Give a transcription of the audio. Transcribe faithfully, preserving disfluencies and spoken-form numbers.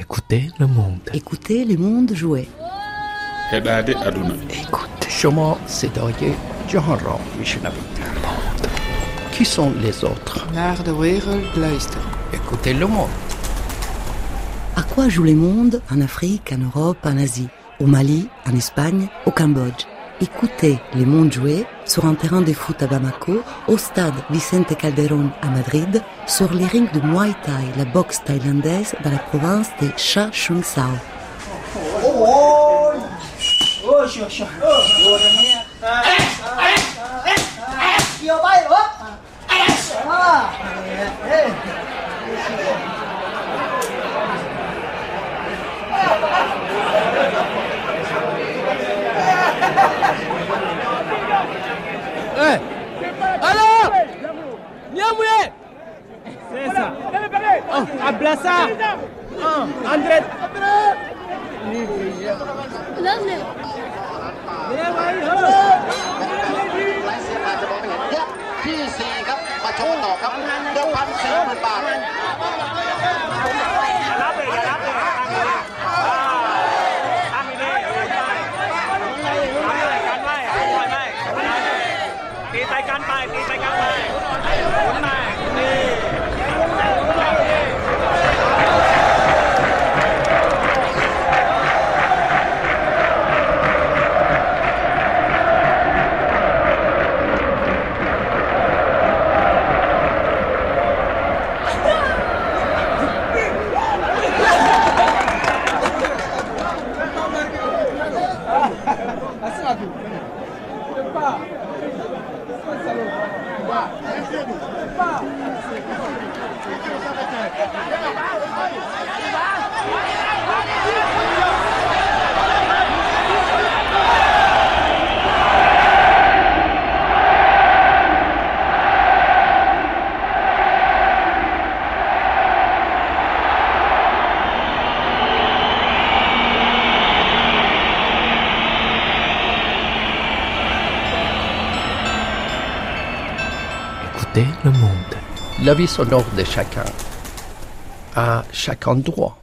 Écoutez le monde. Écoutez le monde jouer. heɗade aduna. Écoutez. شما صدای جهان را میشنوید. Qui sont les autres? Naar de wereld luisteren. Écoutez le monde. À quoi joue le monde en Afrique, en Europe, en Asie, au Mali, en Espagne, au Cambodge? Écoutez le monde jouer sur un terrain de foot à Bamako, au stade Vicente Calderón à Madrid, sur les rings de Muay Thai, la boxe thaïlandaise dans la province de Chachoengsao. Alors Niamouye C'est ça oh, Ablassa oh, André ที่สี่ครับมาโชว์ต่อครับเดิมพันสี่หมื่นบาทรับเลยรับเลยตั้งดีกันไว้ตีไปกันไปตีไปกันไปหมุนมานี่ Écoutez le monde. La vie sonore de chacun, à chaque endroit,